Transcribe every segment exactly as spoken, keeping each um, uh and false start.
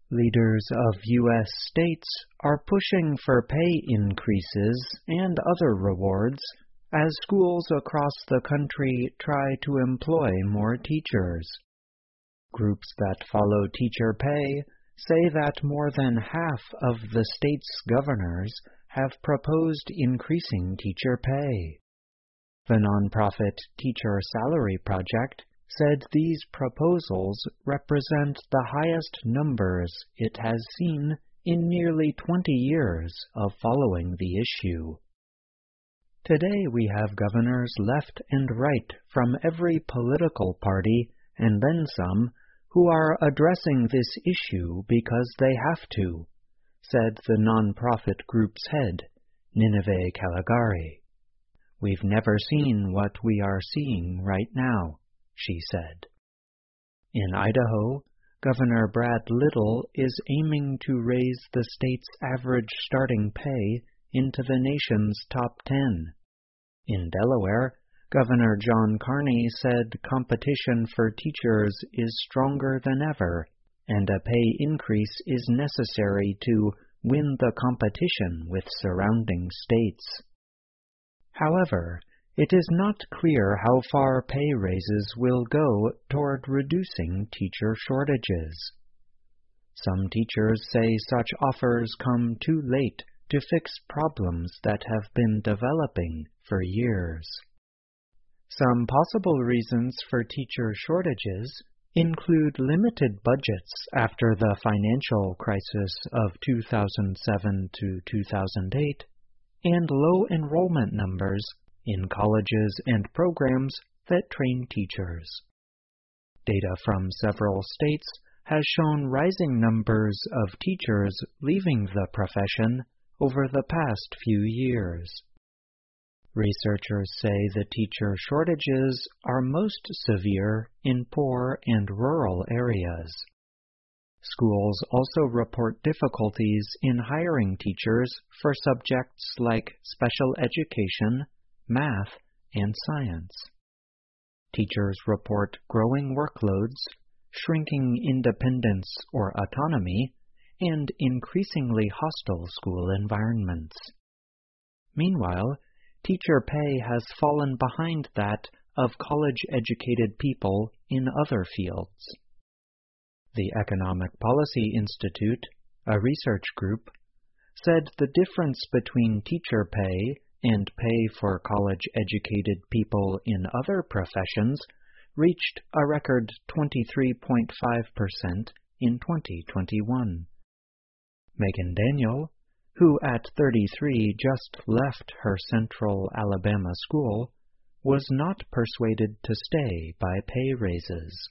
Leaders of U S states are pushing for pay increases and other rewards as schools across the country try to employ more teachers. Groups that follow teacher pay say that more than half of the state's governors have proposed increasing teacher pay. The nonprofit Teacher Salary Project said these proposals represent the highest numbers it has seen in nearly twenty years of following the issue. Today we have governors left and right from every political party, and then some, who are addressing this issue because they have to, said the nonprofit group's head, Nineveh Caligari. We've never seen what we are seeing right now, she said. In Idaho, Governor Brad Little is aiming to raise the state's average starting pay into the nation's top ten. In Delaware, Governor John Carney said competition for teachers is stronger than ever, and a pay increase is necessary to win the competition with surrounding states. However, it is not clear how far pay raises will go toward reducing teacher shortages. Some teachers say such offers come too late to fix problems that have been developing for years. Some possible reasons for teacher shortages include limited budgets after the financial crisis of two thousand seven to two thousand eight, and low enrollment numbers in colleges and programs that train teachers. Data from several states has shown rising numbers of teachers leaving the profession over the past few years. Researchers say the teacher shortages are most severe in poor and rural areas. Schools also report difficulties in hiring teachers for subjects like special education, math, and science. Teachers report growing workloads, shrinking independence or autonomy, and increasingly hostile school environments. Meanwhile, teacher pay has fallen behind that of college-educated people in other fields. The Economic Policy Institute, a research group, said the difference between teacher pay and pay for college-educated people in other professions reached a record twenty-three point five percent in twenty twenty-one. Megan Daniel, who at thirty-three just left her Central Alabama school, was not persuaded to stay by pay raises.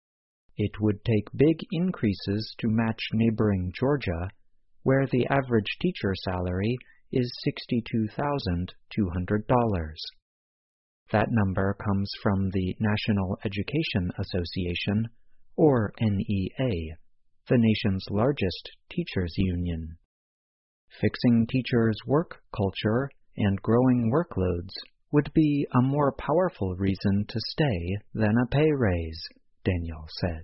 It would take big increases to match neighboring Georgia, where the average teacher salary is sixty-two thousand two hundred dollars. That number comes from the National Education Association, or N E A, the nation's largest teachers' union. Fixing teachers' work culture and growing workloads would be a more powerful reason to stay than a pay raise, Daniel said.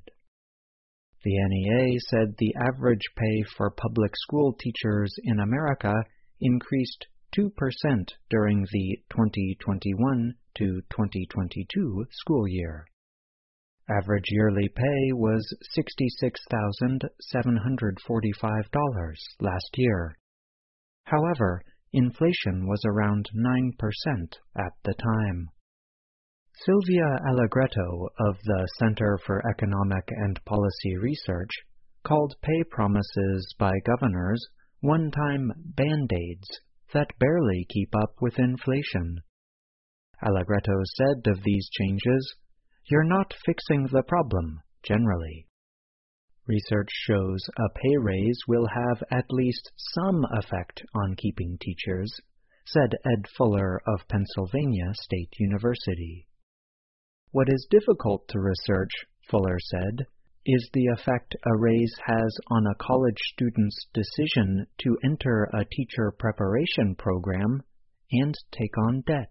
The N E A said the average pay for public school teachers in America increased two percent during the twenty twenty-one to twenty twenty-two school year. Average yearly pay was sixty-six thousand seven hundred forty-five dollars last year. However, inflation was around nine percent at the time. Sylvia Allegretto of the Center for Economic and Policy Research called pay promises by governors one-time band-aids that barely keep up with inflation. Allegretto said of these changes, "You're not fixing the problem, generally." Research shows a pay raise will have at least some effect on keeping teachers, said Ed Fuller of Pennsylvania State University. What is difficult to research, Fuller said, is the effect a raise has on a college student's decision to enter a teacher preparation program and take on debt.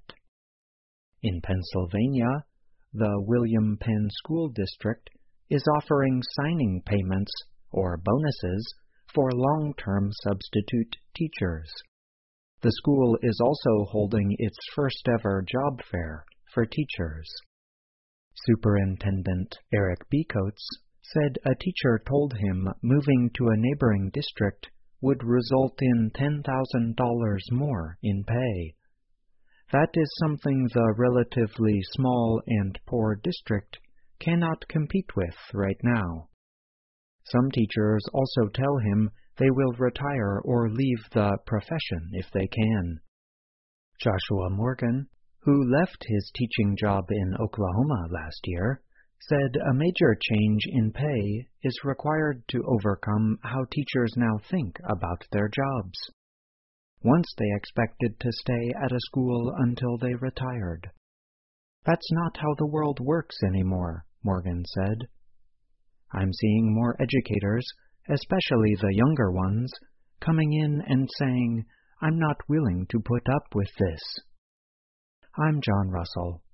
In Pennsylvania, the William Penn School District is offering signing payments or bonuses for long-term substitute teachers. The school is also holding its first-ever job fair for teachers. Superintendent Eric Becoats said a teacher told him moving to a neighboring district would result in ten thousand dollars more in pay. That is something the relatively small and poor district cannot compete with right now. Some teachers also tell him they will retire or leave the profession if they can. Joshua Morgan, who left his teaching job in Oklahoma last year, said a major change in pay is required to overcome how teachers now think about their jobs. Once they expected to stay at a school until they retired. That's not how the world works anymore, Morgan said. I'm seeing more educators, especially the younger ones, coming in and saying, I'm not willing to put up with this. I'm John Russell.